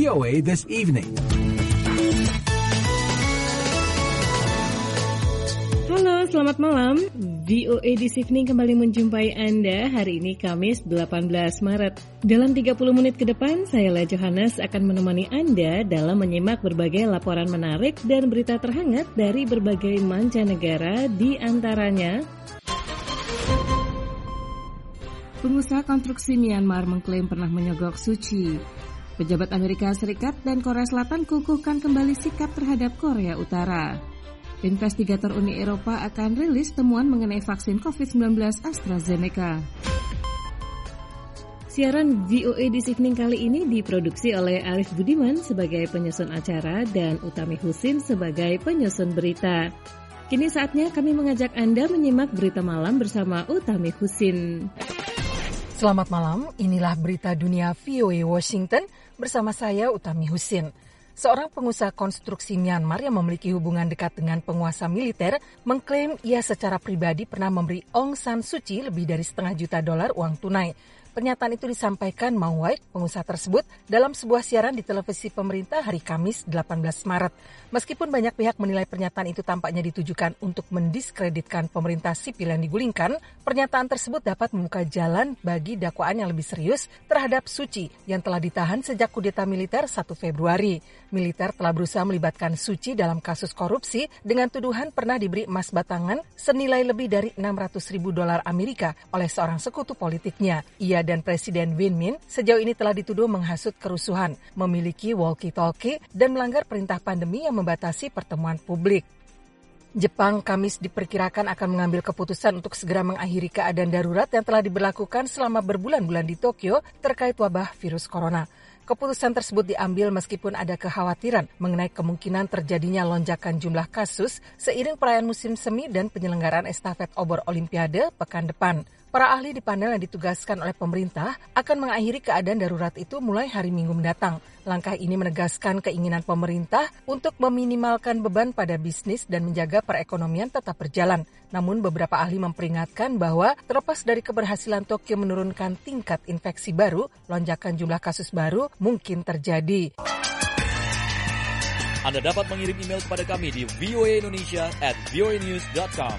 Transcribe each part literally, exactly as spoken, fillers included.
O A This Evening. Halo, selamat malam. V O A This Evening kembali menjumpai Anda hari ini Kamis delapan belas Maret. Dalam tiga puluh menit ke depan, saya La Johannes akan menemani Anda dalam menyimak berbagai laporan menarik dan berita terhangat dari berbagai mancanegara, di antaranya pengusaha konstruksi Myanmar mengklaim pernah menyogok Suu Kyi. Pejabat Amerika Serikat dan Korea Selatan kukuhkan kembali sikap terhadap Korea Utara. Investigator Uni Eropa akan rilis temuan mengenai vaksin covid sembilan belas AstraZeneca. Siaran V O A This Evening kali ini diproduksi oleh Arif Budiman sebagai penyusun acara dan Utami Husin sebagai penyusun berita. Kini saatnya kami mengajak Anda menyimak berita malam bersama Utami Husin. Selamat malam, inilah berita dunia V O A Washington bersama saya Utami Husin. Seorang pengusaha konstruksi Myanmar yang memiliki hubungan dekat dengan penguasa militer mengklaim ia secara pribadi pernah memberi Aung San Suu Kyi lebih dari setengah juta dolar uang tunai. Pernyataan itu disampaikan Maung White, pengusaha tersebut, dalam sebuah siaran di televisi pemerintah hari Kamis delapan belas Maret. Meskipun banyak pihak menilai pernyataan itu tampaknya ditujukan untuk mendiskreditkan pemerintah sipil yang digulingkan, pernyataan tersebut dapat membuka jalan bagi dakwaan yang lebih serius terhadap Suu Kyi yang telah ditahan sejak kudeta militer satu Februari. Militer telah berusaha melibatkan Suu Kyi dalam kasus korupsi dengan tuduhan pernah diberi emas batangan senilai lebih dari enam ratus ribu dolar Amerika oleh seorang sekutu politiknya. Ia dan Presiden Win Myint sejauh ini telah dituduh menghasut kerusuhan, memiliki walkie-talkie, dan melanggar perintah pandemi yang membatasi pertemuan publik. Jepang Kamis diperkirakan akan mengambil keputusan untuk segera mengakhiri keadaan darurat yang telah diberlakukan selama berbulan-bulan di Tokyo terkait wabah virus corona. Keputusan tersebut diambil meskipun ada kekhawatiran mengenai kemungkinan terjadinya lonjakan jumlah kasus seiring perayaan musim semi dan penyelenggaraan estafet obor Olimpiade pekan depan. Para ahli di panel yang ditugaskan oleh pemerintah akan mengakhiri keadaan darurat itu mulai hari Minggu mendatang. Langkah ini menegaskan keinginan pemerintah untuk meminimalkan beban pada bisnis dan menjaga perekonomian tetap berjalan. Namun beberapa ahli memperingatkan bahwa terlepas dari keberhasilan Tokyo menurunkan tingkat infeksi baru, lonjakan jumlah kasus baru mungkin terjadi. Anda dapat mengirim email kepada kami di voaindonesia at voanews dot com.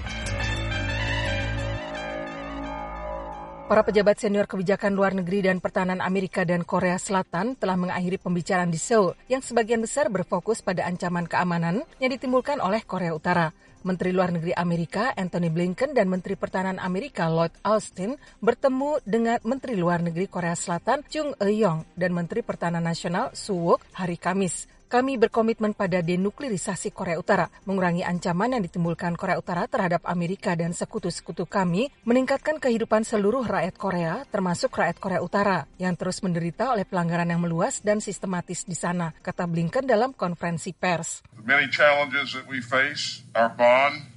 Para pejabat senior kebijakan luar negeri dan pertahanan Amerika dan Korea Selatan telah mengakhiri pembicaraan di Seoul yang sebagian besar berfokus pada ancaman keamanan yang ditimbulkan oleh Korea Utara. Menteri Luar Negeri Amerika Antony Blinken dan Menteri Pertahanan Amerika Lloyd Austin bertemu dengan Menteri Luar Negeri Korea Selatan Chung Eui-yong dan Menteri Pertahanan Nasional Soo Wook hari Kamis. Kami berkomitmen pada denuklirisasi Korea Utara, mengurangi ancaman yang ditimbulkan Korea Utara terhadap Amerika dan sekutu-sekutu kami, meningkatkan kehidupan seluruh rakyat Korea, termasuk rakyat Korea Utara, yang terus menderita oleh pelanggaran yang meluas dan sistematis di sana, kata Blinken dalam konferensi pers. The many challenges that we face, our bond,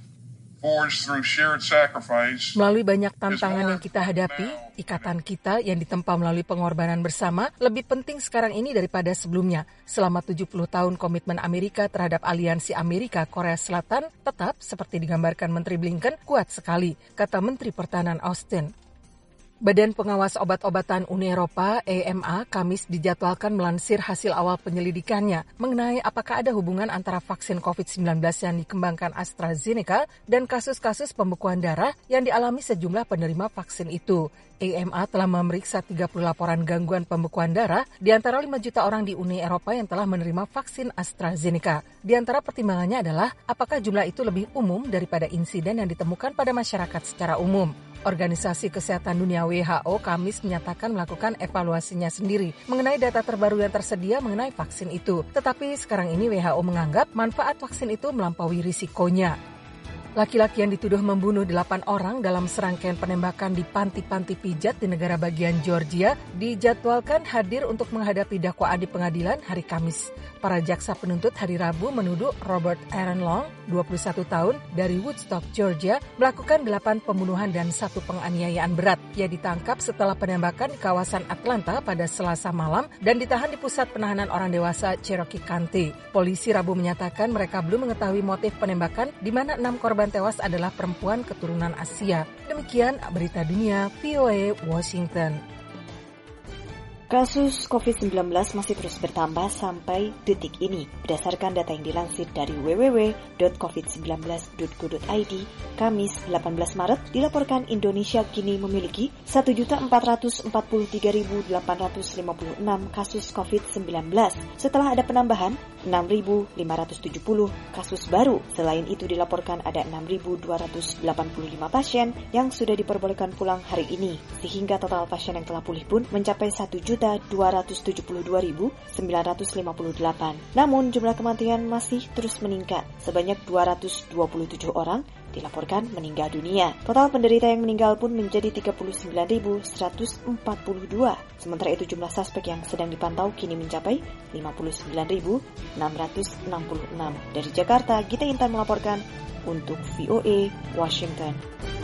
melalui banyak tantangan yang kita hadapi, ikatan kita yang ditempa melalui pengorbanan bersama lebih penting sekarang ini daripada sebelumnya. Selama tujuh puluh tahun komitmen Amerika terhadap aliansi Amerika-Korea Selatan tetap, seperti digambarkan Menteri Blinken, kuat sekali, kata Menteri Pertahanan Austin. Badan Pengawas Obat-obatan Uni Eropa E M A Kamis dijadwalkan melansir hasil awal penyelidikannya mengenai apakah ada hubungan antara vaksin covid sembilan belas yang dikembangkan AstraZeneca dan kasus-kasus pembekuan darah yang dialami sejumlah penerima vaksin itu. E M A telah memeriksa tiga puluh laporan gangguan pembekuan darah di antara lima juta orang di Uni Eropa yang telah menerima vaksin AstraZeneca. Di antara pertimbangannya adalah apakah jumlah itu lebih umum daripada insiden yang ditemukan pada masyarakat secara umum. Organisasi Kesehatan Dunia W H O Kamis menyatakan melakukan evaluasinya sendiri mengenai data terbaru yang tersedia mengenai vaksin itu. Tetapi sekarang ini W H O menganggap manfaat vaksin itu melampaui risikonya. Laki-laki yang dituduh membunuh delapan orang dalam serangkaian penembakan di panti-panti pijat di negara bagian Georgia dijadwalkan hadir untuk menghadapi dakwaan di pengadilan hari Kamis. Para jaksa penuntut hari Rabu menuduh Robert Aaron Long, dua puluh satu tahun, dari Woodstock, Georgia, melakukan delapan pembunuhan dan satu penganiayaan berat. Ia ditangkap setelah penembakan di kawasan Atlanta pada Selasa malam dan ditahan di pusat penahanan orang dewasa Cherokee County. Polisi Rabu menyatakan mereka belum mengetahui motif penembakan di mana enam korban tewas adalah perempuan keturunan Asia. Demikian berita dunia V O A Washington. Kasus covid sembilan belas masih terus bertambah sampai detik ini. Berdasarkan data yang dilansir dari w w w titik covid sembilan belas titik go titik i d, Kamis delapan belas Maret dilaporkan Indonesia kini memiliki satu juta empat ratus empat puluh tiga ribu delapan ratus lima puluh enam kasus covid sembilan belas setelah ada penambahan enam ribu lima ratus tujuh puluh kasus baru. Selain itu dilaporkan ada enam ribu dua ratus delapan puluh lima pasien yang sudah diperbolehkan pulang hari ini, sehingga total pasien yang telah pulih pun mencapai satu juta dua ratus tujuh puluh dua ribu sembilan ratus lima puluh delapan. Namun jumlah kematian masih terus meningkat. Sebanyak dua ratus dua puluh tujuh orang dilaporkan meninggal dunia. Total penderita yang meninggal pun menjadi tiga puluh sembilan ribu seratus empat puluh dua. Sementara itu jumlah suspek yang sedang dipantau kini mencapai lima puluh sembilan ribu enam ratus enam puluh enam. Dari Jakarta, Gita Intan melaporkan untuk V O A Washington.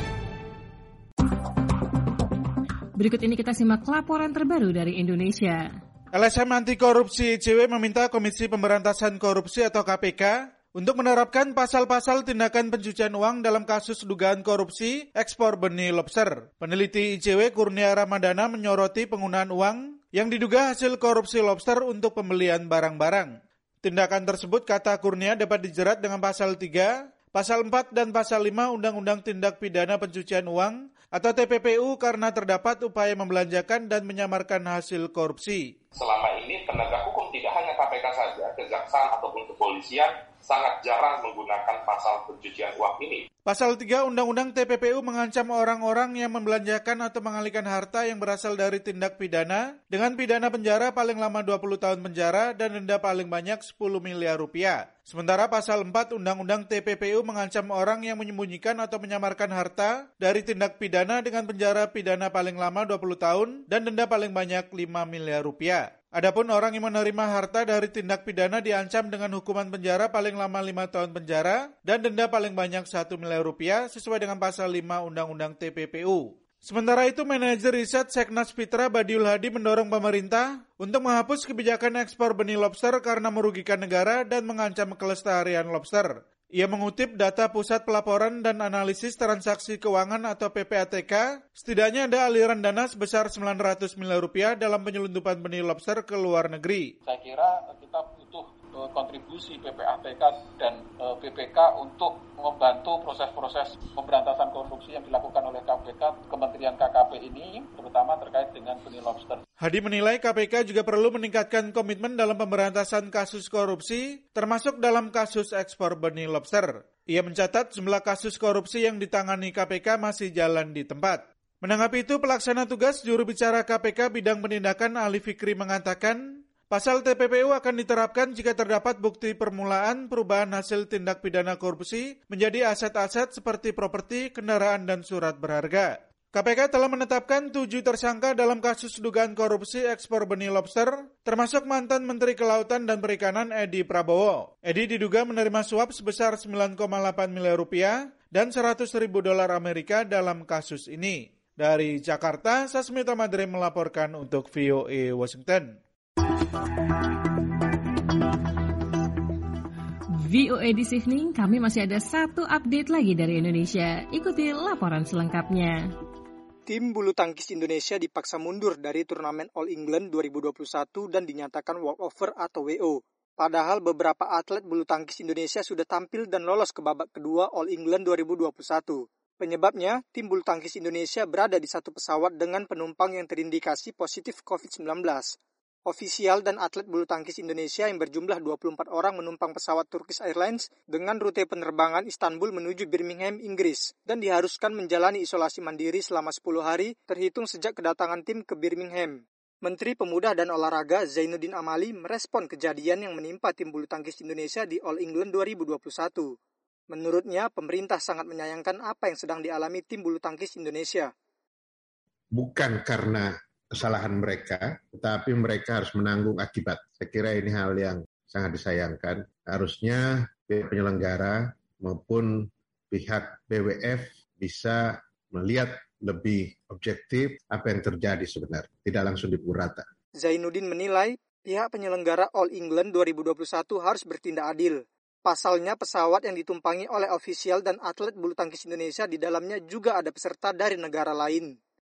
Berikut ini kita simak laporan terbaru dari Indonesia. L S M Anti Korupsi I C W meminta Komisi Pemberantasan Korupsi atau K P K untuk menerapkan pasal-pasal tindakan pencucian uang dalam kasus dugaan korupsi ekspor benih lobster. Peneliti I C W Kurnia Ramadana menyoroti penggunaan uang yang diduga hasil korupsi lobster untuk pembelian barang-barang. Tindakan tersebut, kata Kurnia, dapat dijerat dengan pasal tiga, pasal empat, dan pasal lima Undang-Undang Tindak Pidana Pencucian Uang atau T P P U karena terdapat upaya membelanjakan dan menyamarkan hasil korupsi. Selama ini penegak hukum tidak hanya K P K saja, kejaksaan ataupun kepolisian sangat jarang menggunakan pasal pencucian uang ini. Pasal tiga Undang-Undang T P P U mengancam orang-orang yang membelanjakan atau mengalihkan harta yang berasal dari tindak pidana dengan pidana penjara paling lama dua puluh tahun penjara dan denda paling banyak sepuluh miliar rupiah. Sementara pasal empat Undang-Undang T P P U mengancam orang yang menyembunyikan atau menyamarkan harta dari tindak pidana dengan penjara pidana paling lama dua puluh tahun dan denda paling banyak lima miliar rupiah. Adapun orang yang menerima harta dari tindak pidana diancam dengan hukuman penjara paling lama lima tahun penjara dan denda paling banyak satu miliar rupiah sesuai dengan pasal lima Undang-Undang T P P U. Sementara itu, manajer riset Seknas Fitra Badiul Hadi mendorong pemerintah untuk menghapus kebijakan ekspor benih lobster karena merugikan negara dan mengancam kelestarian lobster. Ia mengutip data Pusat Pelaporan dan Analisis Transaksi Keuangan atau P P A T K, setidaknya ada aliran dana sebesar sembilan ratus miliar rupiah dalam penyelundupan benih lobster ke luar negeri. Saya kira kita butuh kontribusi P P A T K dan B P K untuk membantu proses-proses pemberantasan korupsi yang dilakukan oleh K P K, Kementerian K K P ini, terutama terkait dengan benih lobster. Hadi menilai K P K juga perlu meningkatkan komitmen dalam pemberantasan kasus korupsi, termasuk dalam kasus ekspor benih lobster. Ia mencatat jumlah kasus korupsi yang ditangani K P K masih jalan di tempat. Menanggapi itu, pelaksana tugas juru bicara K P K bidang penindakan Ali Fikri mengatakan, pasal T P P U akan diterapkan jika terdapat bukti permulaan perubahan hasil tindak pidana korupsi menjadi aset-aset seperti properti, kendaraan, dan surat berharga. K P K telah menetapkan tujuh tersangka dalam kasus dugaan korupsi ekspor benih lobster, termasuk mantan Menteri Kelautan dan Perikanan Edi Prabowo. Edi diduga menerima suap sebesar sembilan koma delapan miliar rupiah dan seratus ribu dolar Amerika dalam kasus ini. Dari Jakarta, Sasmita Madre melaporkan untuk V O A Washington. V O A This Evening, kami masih ada satu update lagi dari Indonesia. Ikuti laporan selengkapnya. Tim bulu tangkis Indonesia dipaksa mundur dari turnamen All England dua ribu dua puluh satu dan dinyatakan walkover atau W O. Padahal beberapa atlet bulu tangkis Indonesia sudah tampil dan lolos ke babak kedua All England dua ribu dua puluh satu. Penyebabnya, tim bulu tangkis Indonesia berada di satu pesawat dengan penumpang yang terindikasi positif covid sembilan belas. Ofisial dan atlet bulu tangkis Indonesia yang berjumlah dua puluh empat orang menumpang pesawat Turkish Airlines dengan rute penerbangan Istanbul menuju Birmingham, Inggris, dan diharuskan menjalani isolasi mandiri selama sepuluh hari terhitung sejak kedatangan tim ke Birmingham. Menteri Pemuda dan Olahraga Zainuddin Amali merespon kejadian yang menimpa tim bulu tangkis Indonesia di All England dua ribu dua puluh satu. Menurutnya, pemerintah sangat menyayangkan apa yang sedang dialami tim bulu tangkis Indonesia. Bukan karena kesalahan mereka, tetapi mereka harus menanggung akibat. Saya kira ini hal yang sangat disayangkan. Harusnya pihak penyelenggara maupun pihak B W F bisa melihat lebih objektif apa yang terjadi sebenarnya, tidak langsung dipukul rata. Zainuddin menilai pihak penyelenggara All England dua ribu dua puluh satu harus bertindak adil. Pasalnya pesawat yang ditumpangi oleh ofisial dan atlet bulu tangkis Indonesia di dalamnya juga ada peserta dari negara lain.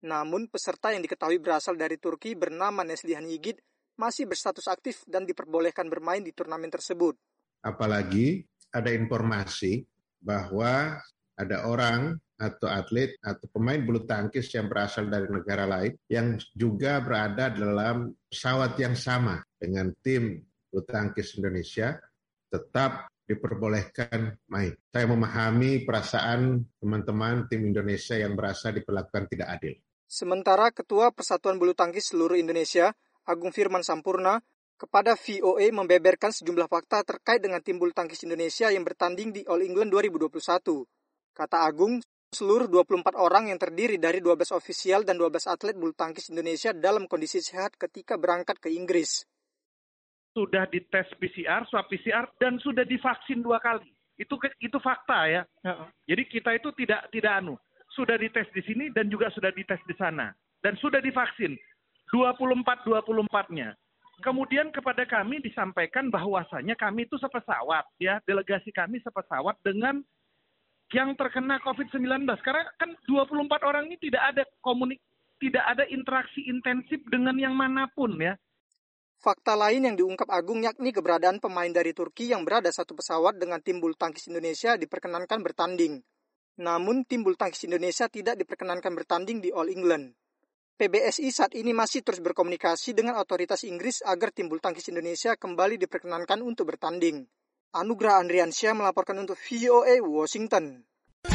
Namun, peserta yang diketahui berasal dari Turki bernama Neslihan Yigit masih berstatus aktif dan diperbolehkan bermain di turnamen tersebut. Apalagi ada informasi bahwa ada orang atau atlet atau pemain bulu tangkis yang berasal dari negara lain yang juga berada dalam pesawat yang sama dengan tim bulu tangkis Indonesia tetap diperbolehkan main. Saya memahami perasaan teman-teman tim Indonesia yang merasa diperlakukan tidak adil. Sementara Ketua Persatuan Bulu Tangkis Seluruh Indonesia, Agung Firman Sampurna, kepada V O A membeberkan sejumlah fakta terkait dengan tim bulu tangkis Indonesia yang bertanding di All England dua ribu dua puluh satu. Kata Agung, seluruh dua puluh empat orang yang terdiri dari dua belas ofisial dan dua belas atlet bulu tangkis Indonesia dalam kondisi sehat ketika berangkat ke Inggris. Sudah dites P C R, swab P C R, dan sudah divaksin dua kali. Itu itu fakta ya. Uh-uh. Jadi kita itu tidak tidak anu. Sudah dites di sini dan juga sudah dites di sana. Dan sudah divaksin. dua puluh empat dua puluh empat-nya. Kemudian kepada kami disampaikan bahwasanya kami itu sepesawat ya, delegasi kami sepesawat dengan yang terkena covid sembilan belas. Karena kan dua puluh empat orang ini tidak ada komunik, tidak ada interaksi intensif dengan yang manapun ya. Fakta lain yang diungkap Agung yakni keberadaan pemain dari Turki yang berada satu pesawat dengan tim bulu tangkis Indonesia diperkenankan bertanding. Namun tim bulu tangkis Indonesia tidak diperkenankan bertanding di All England. P B S I saat ini masih terus berkomunikasi dengan otoritas Inggris agar tim bulu tangkis Indonesia kembali diperkenankan untuk bertanding. Anugrah Andriansyah melaporkan untuk V O A Washington.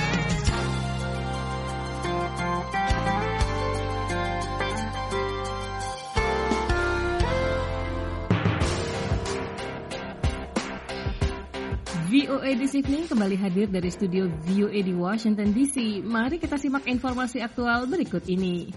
V O A This Evening kembali hadir dari studio V O A di Washington D C. Mari kita simak informasi aktual berikut ini.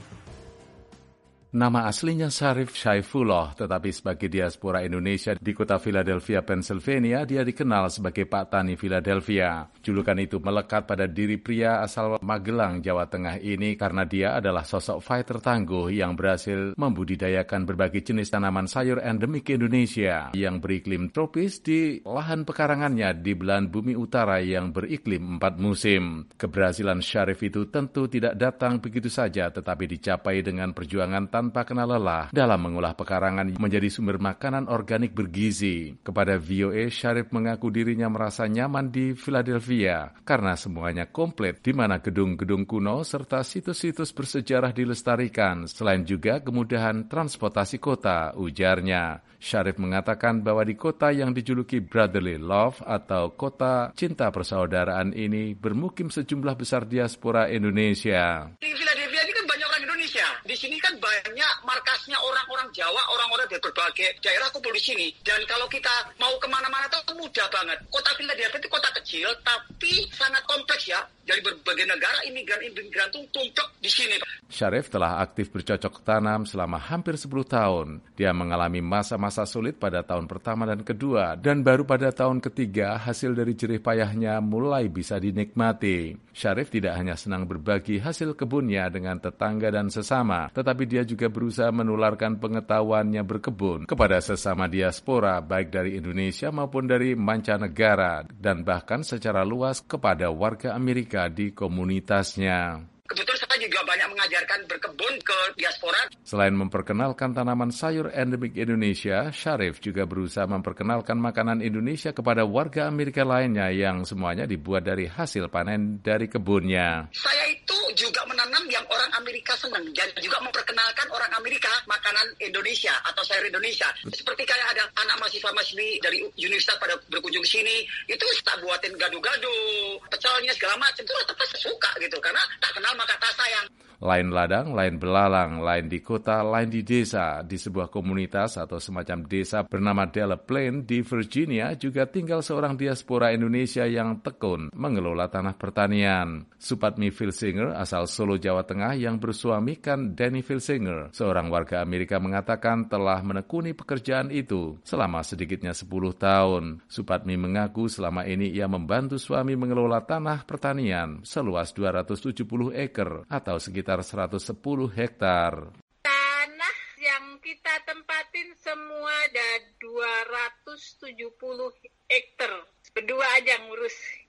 Nama aslinya Syarif Syaifullah, tetapi sebagai diaspora Indonesia di kota Philadelphia, Pennsylvania, dia dikenal sebagai Pak Tani Philadelphia. Julukan itu melekat pada diri pria asal Magelang, Jawa Tengah ini karena dia adalah sosok fighter tangguh yang berhasil membudidayakan berbagai jenis tanaman sayur endemik Indonesia yang beriklim tropis di lahan pekarangannya di belahan bumi utara yang beriklim empat musim. Keberhasilan Syarif itu tentu tidak datang begitu saja, tetapi dicapai dengan perjuangan tanpa kenal lelah dalam mengolah pekarangan menjadi sumber makanan organik bergizi. Kepada V O A, Syarif mengaku dirinya merasa nyaman di Philadelphia karena semuanya komplit, di mana gedung-gedung kuno serta situs-situs bersejarah dilestarikan, selain juga kemudahan transportasi kota, ujarnya. Syarif mengatakan bahwa di kota yang dijuluki Brotherly Love atau kota cinta persaudaraan ini bermukim sejumlah besar diaspora Indonesia. Di Philadelphia ini kan banyak orang Indonesia. Di sini kan banyak markasnya orang-orang Jawa, orang-orang dari berbagai daerah kumpul di sini. Dan kalau kita mau kemana-mana itu mudah banget. Kota Philadelphia itu kota kecil, tapi sangat kompleks ya. Dari berbagai negara, imigran-imigran itu tumpuk di sini. Syarif telah aktif bercocok tanam selama hampir sepuluh tahun. Dia mengalami masa-masa sulit pada tahun pertama dan kedua, dan baru pada tahun ketiga hasil dari jerih payahnya mulai bisa dinikmati. Syarif tidak hanya senang berbagi hasil kebunnya dengan tetangga dan sesama, tetapi dia juga berusaha menularkan pengetahuannya berkebun kepada sesama diaspora, baik dari Indonesia maupun dari mancanegara, dan bahkan secara luas kepada warga Amerika di komunitasnya. Kebetulan saya juga banyak mengajarkan berkebun ke diaspora. Selain memperkenalkan tanaman sayur endemik Indonesia, Syarif juga berusaha memperkenalkan makanan Indonesia kepada warga Amerika lainnya yang semuanya dibuat dari hasil panen dari kebunnya. Saya itu juga menanam yang orang Amerika senang dan juga memperkenalkan orang Amerika makanan Indonesia atau sayur Indonesia. Seperti kayak ada anak mahasiswa-mahasiswi dari universitas pada berkunjung ke sini, itu tak buatin gado-gado, pecelnya segala macam, itu tetap suka gitu karena tak kenal maka tak sayang. Lain ladang, lain belalang, lain di kota, lain di desa. Di sebuah komunitas atau semacam desa bernama Della Plain di Virginia juga tinggal seorang diaspora Indonesia yang tekun mengelola tanah pertanian. Supatmi Filsinger asal Solo, Jawa Tengah yang bersuamikan Danny Filsinger, seorang warga Amerika, mengatakan telah menekuni pekerjaan itu selama sedikitnya sepuluh tahun. Supatmi mengaku selama ini ia membantu suami mengelola tanah pertanian seluas dua ratus tujuh puluh ekar atau sekitar seratus sepuluh hektar. Tanah yang kita tempatin semua ada dua ratus tujuh puluh hektar. Berdua aja ngurus.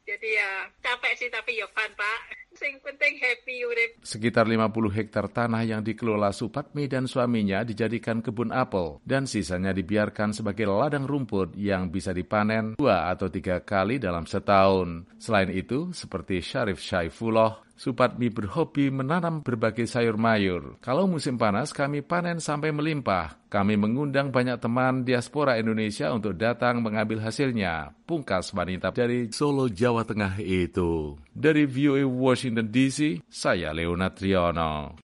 Jadi ya capek sih tapi ya fun, Pak. Sing penting happy urip. Sekitar lima puluh hektar tanah yang dikelola Supatmi dan suaminya dijadikan kebun apel dan sisanya dibiarkan sebagai ladang rumput yang bisa dipanen dua atau tiga kali dalam setahun. Selain itu, seperti Syarif Syaifullah, Supatmi berhobi menanam berbagai sayur mayur. Kalau musim panas, kami panen sampai melimpah. Kami mengundang banyak teman diaspora Indonesia untuk datang mengambil hasilnya. Pungkas wanita dari Solo, Jawa Tengah itu. Dari V O A Washington D C, saya Leonard Triono.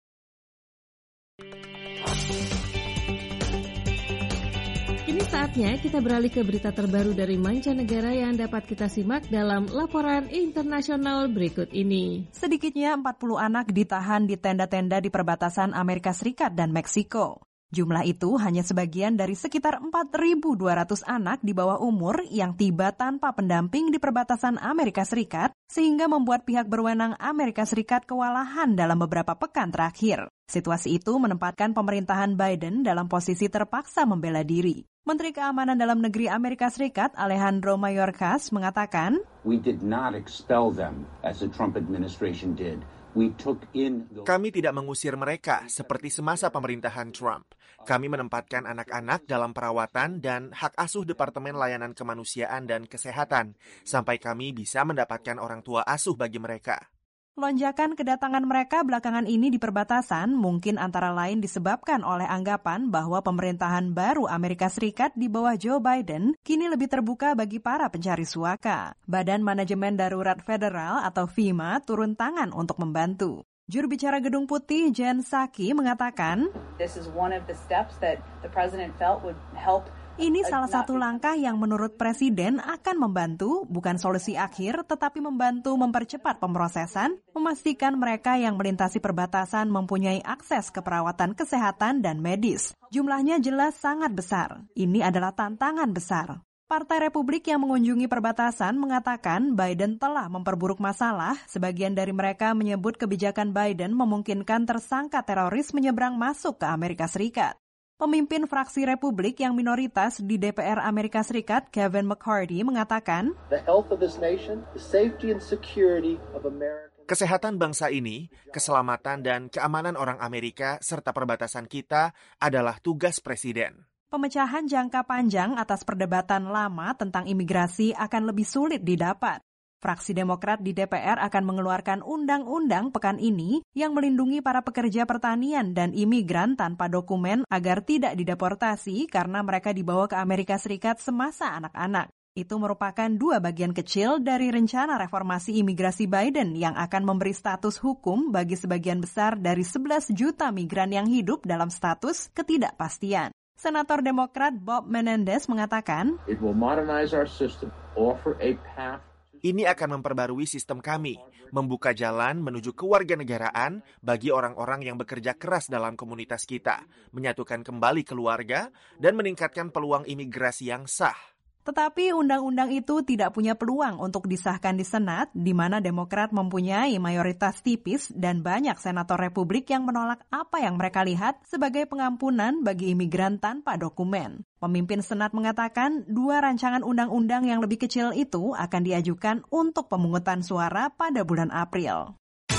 Kini saatnya kita beralih ke berita terbaru dari mancanegara yang dapat kita simak dalam laporan internasional berikut ini. Sedikitnya empat puluh anak ditahan di tenda-tenda di perbatasan Amerika Serikat dan Meksiko. Jumlah itu hanya sebagian dari sekitar empat ribu dua ratus anak di bawah umur yang tiba tanpa pendamping di perbatasan Amerika Serikat, sehingga membuat pihak berwenang Amerika Serikat kewalahan dalam beberapa pekan terakhir. Situasi itu menempatkan pemerintahan Biden dalam posisi terpaksa membela diri. Menteri Keamanan Dalam Negeri Amerika Serikat Alejandro Mayorkas mengatakan, "We did not expel them as the Trump administration did. We took in the... Kami tidak mengusir mereka seperti semasa pemerintahan Trump. Kami menempatkan anak-anak dalam perawatan dan hak asuh Departemen Layanan Kemanusiaan dan Kesehatan sampai kami bisa mendapatkan orang tua asuh bagi mereka." Lonjakan kedatangan mereka belakangan ini di perbatasan mungkin antara lain disebabkan oleh anggapan bahwa pemerintahan baru Amerika Serikat di bawah Joe Biden kini lebih terbuka bagi para pencari suaka. Badan Manajemen Darurat Federal atau FEMA turun tangan untuk membantu. Juru bicara Gedung Putih Jen Psaki mengatakan, This is one of the steps that the president felt would help. Ini salah satu langkah yang menurut Presiden akan membantu, bukan solusi akhir, tetapi membantu mempercepat pemrosesan, memastikan mereka yang melintasi perbatasan mempunyai akses ke perawatan kesehatan dan medis. Jumlahnya jelas sangat besar. Ini adalah tantangan besar. Partai Republik yang mengunjungi perbatasan mengatakan Biden telah memperburuk masalah. Sebagian dari mereka menyebut kebijakan Biden memungkinkan tersangka teroris menyeberang masuk ke Amerika Serikat. Pemimpin fraksi Republik yang minoritas di D P R Amerika Serikat, Kevin McCarthy, mengatakan, The health of this nation, the safety and security of America. Kesehatan bangsa ini, keselamatan dan keamanan orang Amerika, serta perbatasan kita adalah tugas Presiden. Pemecahan jangka panjang atas perdebatan lama tentang imigrasi akan lebih sulit didapat. Fraksi Demokrat di D P R akan mengeluarkan undang-undang pekan ini yang melindungi para pekerja pertanian dan imigran tanpa dokumen agar tidak dideportasi karena mereka dibawa ke Amerika Serikat semasa anak-anak. Itu merupakan dua bagian kecil dari rencana reformasi imigrasi Biden yang akan memberi status hukum bagi sebagian besar dari sebelas juta migran yang hidup dalam status ketidakpastian. Senator Demokrat Bob Menendez mengatakan, It will modernize our system, offer a path. Ini akan memperbarui sistem kami, membuka jalan menuju kewarganegaraan bagi orang-orang yang bekerja keras dalam komunitas kita, menyatukan kembali keluarga, dan meningkatkan peluang imigrasi yang sah. Tetapi undang-undang itu tidak punya peluang untuk disahkan di Senat, di mana Demokrat mempunyai mayoritas tipis dan banyak senator Republik yang menolak apa yang mereka lihat sebagai pengampunan bagi imigran tanpa dokumen. Pemimpin Senat mengatakan dua rancangan undang-undang yang lebih kecil itu akan diajukan untuk pemungutan suara pada bulan April.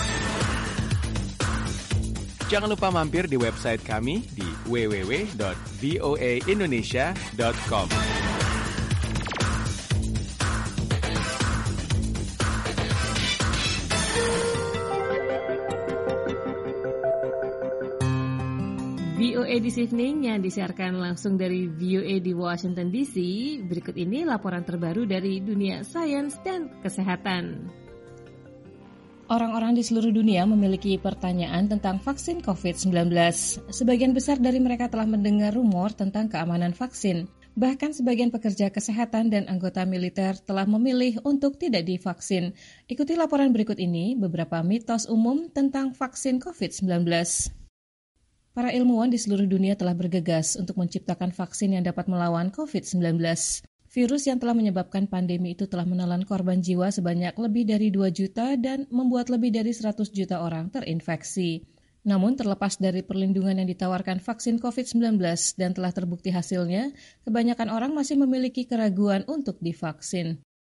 Jangan lupa mampir di website kami di w w w dot v o a indonesia dot com. V O A This Evening yang disiarkan langsung dari V O A di Washington D C. Berikut ini laporan terbaru dari dunia sains dan kesehatan. Orang-orang di seluruh dunia memiliki pertanyaan tentang vaksin covid sembilan belas. Sebagian besar dari mereka telah mendengar rumor tentang keamanan vaksin. Bahkan sebagian pekerja kesehatan dan anggota militer telah memilih untuk tidak divaksin. Ikuti laporan berikut ini beberapa mitos umum tentang vaksin covid sembilan belas. Para ilmuwan di seluruh dunia telah bergegas untuk menciptakan vaksin yang dapat melawan covid sembilan belas. Virus yang telah menyebabkan pandemi itu telah menelan korban jiwa sebanyak lebih dari dua juta dan membuat lebih dari seratus juta orang terinfeksi. Namun terlepas dari perlindungan yang ditawarkan vaksin covid sembilan belas dan telah terbukti hasilnya, kebanyakan orang masih memiliki keraguan untuk divaksin.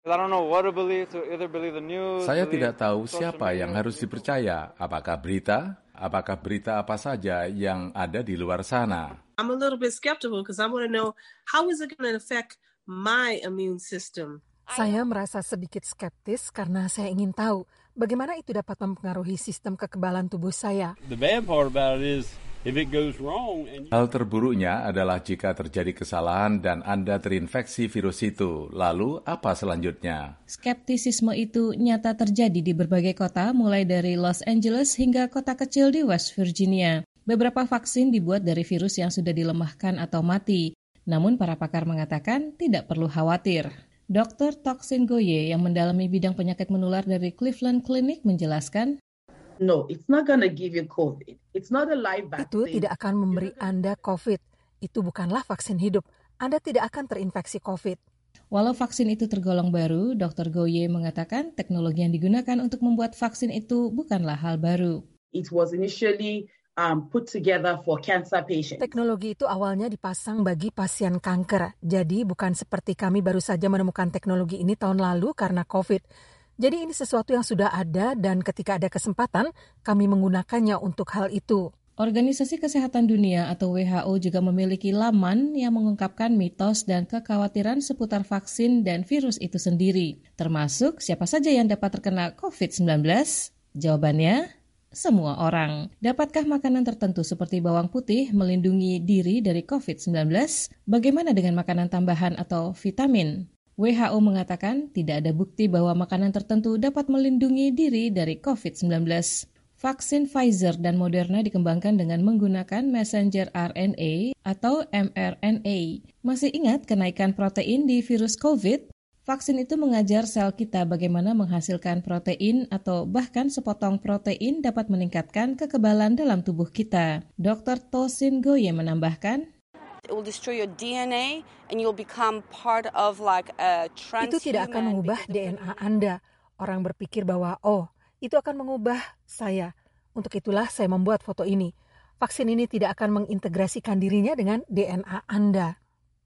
Saya tidak tahu siapa yang harus dipercaya, apakah berita, apakah berita apa saja yang ada di luar sana. I'm a little bit skeptical because I want to know how is it going to affect my immune system. Saya merasa sedikit skeptis karena saya ingin tahu bagaimana itu dapat mempengaruhi sistem kekebalan tubuh saya. The bad part about it is if it goes wrong and... Hal terburuknya adalah jika terjadi kesalahan dan Anda terinfeksi virus itu. Lalu apa selanjutnya? Skeptisisme itu nyata terjadi di berbagai kota, mulai dari Los Angeles hingga kota kecil di West Virginia. Beberapa vaksin dibuat dari virus yang sudah dilemahkan atau mati. Namun para pakar mengatakan tidak perlu khawatir. dokter Toxin Goye yang mendalami bidang penyakit menular dari Cleveland Clinic menjelaskan, No, it's not gonna give you COVID. It's not a live vaccine. Itu tidak akan memberi Anda COVID. Itu bukanlah vaksin hidup. Anda tidak akan terinfeksi COVID. Walau vaksin itu tergolong baru, dokter Goye mengatakan teknologi yang digunakan untuk membuat vaksin itu bukanlah hal baru. It was initially um, put together for cancer patients. Teknologi itu awalnya dipasang bagi pasien kanker. Jadi bukan seperti kami baru saja menemukan teknologi ini tahun lalu karena COVID. Jadi ini sesuatu yang sudah ada dan ketika ada kesempatan, kami menggunakannya untuk hal itu. Organisasi Kesehatan Dunia atau W H O juga memiliki laman yang mengungkapkan mitos dan kekhawatiran seputar vaksin dan virus itu sendiri. Termasuk siapa saja yang dapat terkena covid sembilan belas? Jawabannya, semua orang. Dapatkah makanan tertentu seperti bawang putih melindungi diri dari covid sembilan belas? Bagaimana dengan makanan tambahan atau vitamin? W H O mengatakan tidak ada bukti bahwa makanan tertentu dapat melindungi diri dari covid sembilan belas. Vaksin Pfizer dan Moderna dikembangkan dengan menggunakan messenger R N A atau m R N A. Masih ingat kenaikan protein di virus COVID? Vaksin itu mengajar sel kita bagaimana menghasilkan protein atau bahkan sepotong protein dapat meningkatkan kekebalan dalam tubuh kita. dokter Toxin Goye menambahkan, It will destroy your D N A and you'll become part of like a transhuman. Itu tidak akan mengubah D N A Anda. Orang berpikir bahwa, oh, itu akan mengubah saya. Untuk itulah saya membuat foto ini. Vaksin ini tidak akan mengintegrasikan dirinya dengan D N A Anda.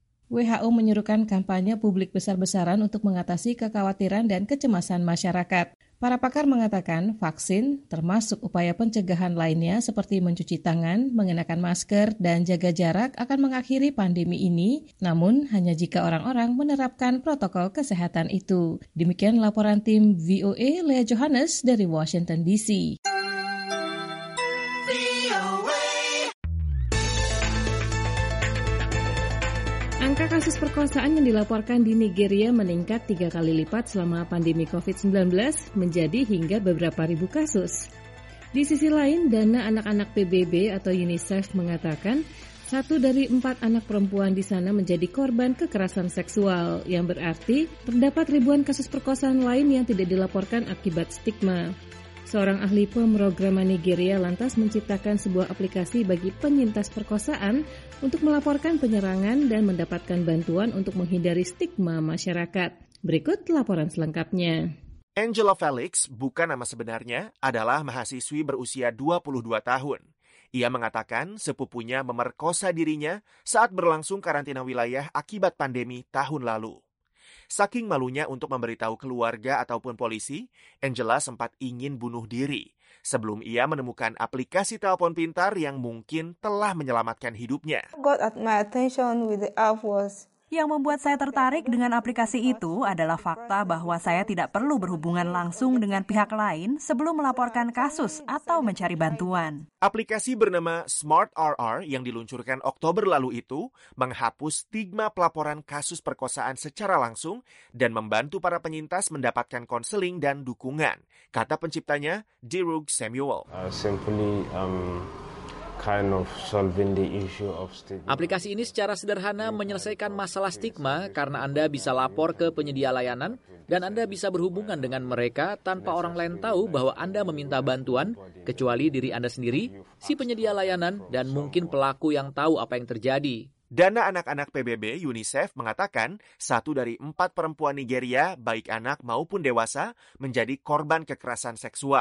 W H O menyerukan kampanye publik besar-besaran untuk mengatasi kekhawatiran dan kecemasan masyarakat. Para pakar mengatakan vaksin, termasuk upaya pencegahan lainnya seperti mencuci tangan, mengenakan masker, dan jaga jarak akan mengakhiri pandemi ini, namun hanya jika orang-orang menerapkan protokol kesehatan itu. Demikian laporan tim V O A Lea Johannes dari Washington D C. Angka kasus perkosaan yang dilaporkan di Nigeria meningkat tiga kali lipat selama pandemi covid sembilan belas menjadi hingga beberapa ribu kasus. Di sisi lain, Dana Anak-anak P B B atau UNICEF mengatakan satu dari empat anak perempuan di sana menjadi korban kekerasan seksual, yang berarti terdapat ribuan kasus perkosaan lain yang tidak dilaporkan akibat stigma. Seorang ahli pemrograman Nigeria lantas menciptakan sebuah aplikasi bagi penyintas perkosaan untuk melaporkan penyerangan dan mendapatkan bantuan untuk menghindari stigma masyarakat. Berikut laporan selengkapnya. Angela Felix, bukan nama sebenarnya, adalah mahasiswi berusia dua puluh dua tahun. Ia mengatakan sepupunya memerkosa dirinya saat berlangsung karantina wilayah akibat pandemi tahun lalu. Saking malunya untuk memberitahu keluarga ataupun polisi, Angela sempat ingin bunuh diri sebelum ia menemukan aplikasi telepon pintar yang mungkin telah menyelamatkan hidupnya. Got at my attention with the app was Yang membuat saya tertarik dengan aplikasi itu adalah fakta bahwa saya tidak perlu berhubungan langsung dengan pihak lain sebelum melaporkan kasus atau mencari bantuan. Aplikasi bernama Smart R R yang diluncurkan Oktober lalu itu menghapus stigma pelaporan kasus perkosaan secara langsung dan membantu para penyintas mendapatkan konseling dan dukungan, kata penciptanya, Dirug Samuel. Uh, simply, um... Kind of solving the issue of stigma. Aplikasi ini secara sederhana menyelesaikan masalah stigma karena Anda bisa lapor ke penyedia layanan dan Anda bisa berhubungan dengan mereka tanpa orang lain tahu bahwa Anda meminta bantuan, kecuali diri Anda sendiri, si penyedia layanan, dan mungkin pelaku yang tahu apa yang terjadi. Dana Anak-anak P B B UNICEF mengatakan satu dari empat perempuan Nigeria, baik anak maupun dewasa, menjadi korban kekerasan seksual.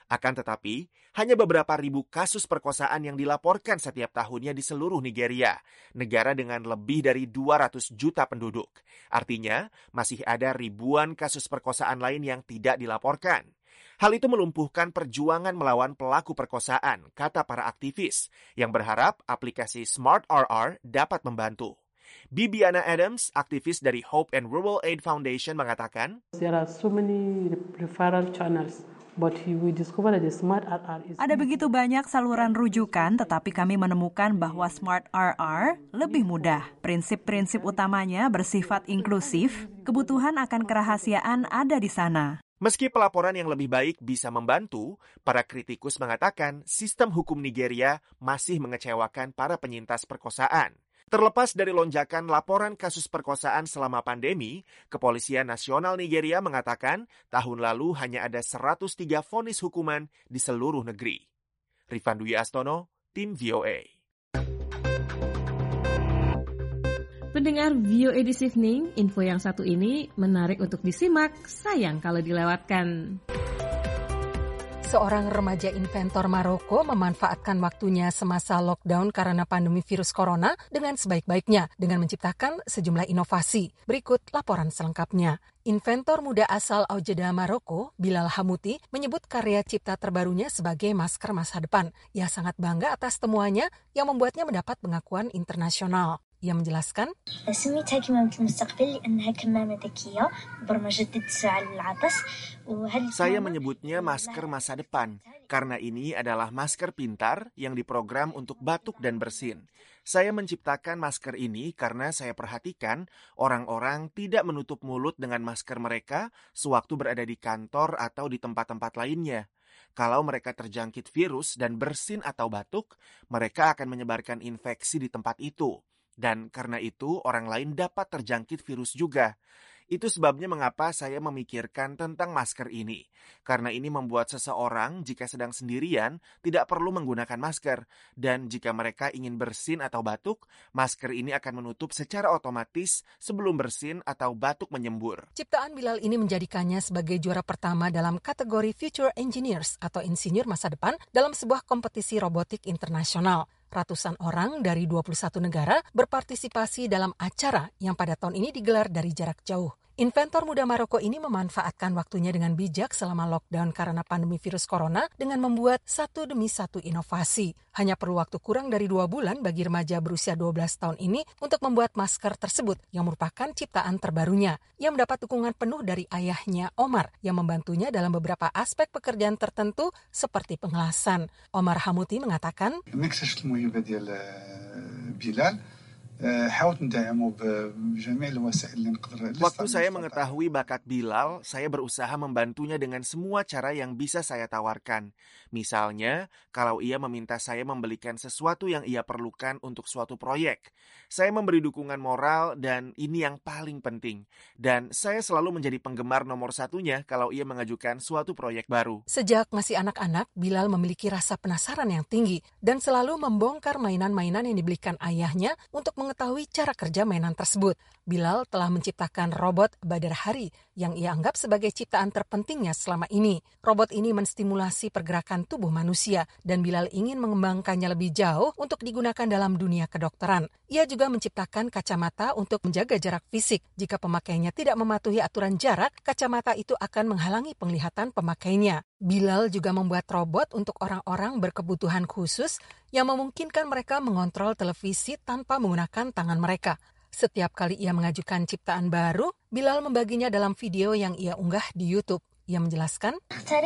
Akan tetapi, hanya beberapa ribu kasus perkosaan yang dilaporkan setiap tahunnya di seluruh Nigeria, negara dengan lebih dari dua ratus juta penduduk. Artinya, masih ada ribuan kasus perkosaan lain yang tidak dilaporkan. Hal itu melumpuhkan perjuangan melawan pelaku perkosaan, kata para aktivis, yang berharap aplikasi Smart R R dapat membantu. Bibiana Adams, aktivis dari Hope and Rural Aid Foundation, mengatakan, There are so many referral channels. But we discovered that the Smart R R is... Ada begitu banyak saluran rujukan, tetapi kami menemukan bahwa Smart R R lebih mudah. Prinsip-prinsip utamanya bersifat inklusif, kebutuhan akan kerahasiaan ada di sana. Meski pelaporan yang lebih baik bisa membantu, para kritikus mengatakan sistem hukum Nigeria masih mengecewakan para penyintas perkosaan. Terlepas dari lonjakan laporan kasus perkosaan selama pandemi, Kepolisian Nasional Nigeria mengatakan tahun lalu hanya ada seratus tiga vonis hukuman di seluruh negeri. Rifan Dwi Astono, Tim V O A. Pendengar V O A This Evening, info yang satu ini menarik untuk disimak, sayang kalau dilewatkan. Seorang remaja inventor Maroko memanfaatkan waktunya semasa lockdown karena pandemi virus corona dengan sebaik-baiknya dengan menciptakan sejumlah inovasi. Berikut laporan selengkapnya. Inventor muda asal Aujeda, Maroko, Bilal Hamouti, menyebut karya cipta terbarunya sebagai masker masa depan. Ia sangat bangga atas temuannya yang membuatnya mendapat pengakuan internasional. Ia menjelaskan, saya menyebutnya masker masa depan karena ini adalah masker pintar yang diprogram untuk batuk dan bersin. Saya menciptakan masker ini karena saya perhatikan orang-orang tidak menutup mulut dengan masker mereka sewaktu berada di kantor atau di tempat-tempat lainnya. Kalau mereka terjangkit virus dan bersin atau batuk, mereka akan menyebarkan infeksi di tempat itu. Dan karena itu orang lain dapat terjangkit virus juga. Itu sebabnya mengapa saya memikirkan tentang masker ini. Karena ini membuat seseorang jika sedang sendirian tidak perlu menggunakan masker. Dan jika mereka ingin bersin atau batuk, masker ini akan menutup secara otomatis sebelum bersin atau batuk menyembur. Ciptaan Bilal ini menjadikannya sebagai juara pertama dalam kategori Future Engineers atau insinyur masa depan dalam sebuah kompetisi robotik internasional. Ratusan orang dari dua puluh satu negara berpartisipasi dalam acara yang pada tahun ini digelar dari jarak jauh. Inventor muda Maroko ini memanfaatkan waktunya dengan bijak selama lockdown karena pandemi virus corona dengan membuat satu demi satu inovasi. Hanya perlu waktu kurang dari dua bulan bagi remaja berusia dua belas tahun ini untuk membuat masker tersebut yang merupakan ciptaan terbarunya. Ia mendapat dukungan penuh dari ayahnya Omar yang membantunya dalam beberapa aspek pekerjaan tertentu seperti pengelasan. Omar Hamouti mengatakan, waktu saya mengetahui bakat Bilal, saya berusaha membantunya dengan semua cara yang bisa saya tawarkan. Misalnya, kalau ia meminta saya membelikan sesuatu yang ia perlukan untuk suatu proyek. Saya memberi dukungan moral dan ini yang paling penting. Dan saya selalu menjadi penggemar nomor satunya kalau ia mengajukan suatu proyek baru. Sejak masih anak-anak, Bilal memiliki rasa penasaran yang tinggi dan selalu membongkar mainan-mainan yang dibelikan ayahnya untuk mengetahui cara kerja mainan tersebut. Bilal telah menciptakan robot Badar Hari yang ia anggap sebagai ciptaan terpentingnya selama ini. Robot ini menstimulasi pergerakan tubuh manusia dan Bilal ingin mengembangkannya lebih jauh untuk digunakan dalam dunia kedokteran. Ia juga menciptakan kacamata untuk menjaga jarak fisik. Jika pemakainya tidak mematuhi aturan jarak, kacamata itu akan menghalangi penglihatan pemakainya. Bilal juga membuat robot untuk orang-orang berkebutuhan khusus yang memungkinkan mereka mengontrol televisi tanpa menggunakan tangan mereka. Setiap kali ia mengajukan ciptaan baru, Bilal membaginya dalam video yang ia unggah di YouTube. Ia menjelaskan,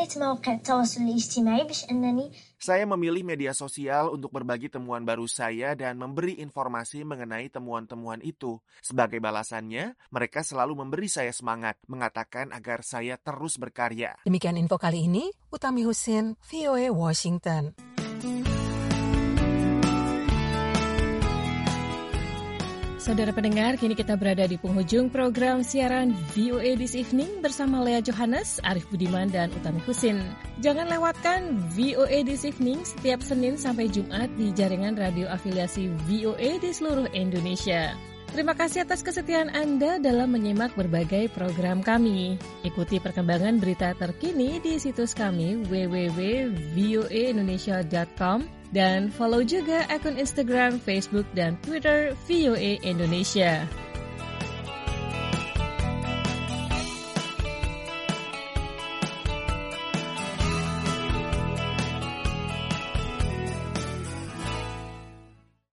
saya memilih media sosial untuk berbagi temuan baru saya dan memberi informasi mengenai temuan-temuan itu. Sebagai balasannya, mereka selalu memberi saya semangat, mengatakan agar saya terus berkarya. Demikian info kali ini, Utami Husin, V O A Washington. Saudara pendengar, kini kita berada di penghujung program siaran V O A This Evening bersama Lea Johannes, Arif Budiman, dan Utami Husin. Jangan lewatkan V O A This Evening setiap Senin sampai Jumat di jaringan radio afiliasi V O A di seluruh Indonesia. Terima kasih atas kesetiaan Anda dalam menyimak berbagai program kami. Ikuti perkembangan berita terkini di situs kami w w w titik v o a indonesia titik com dan follow juga akun Instagram, Facebook, dan Twitter V O A Indonesia.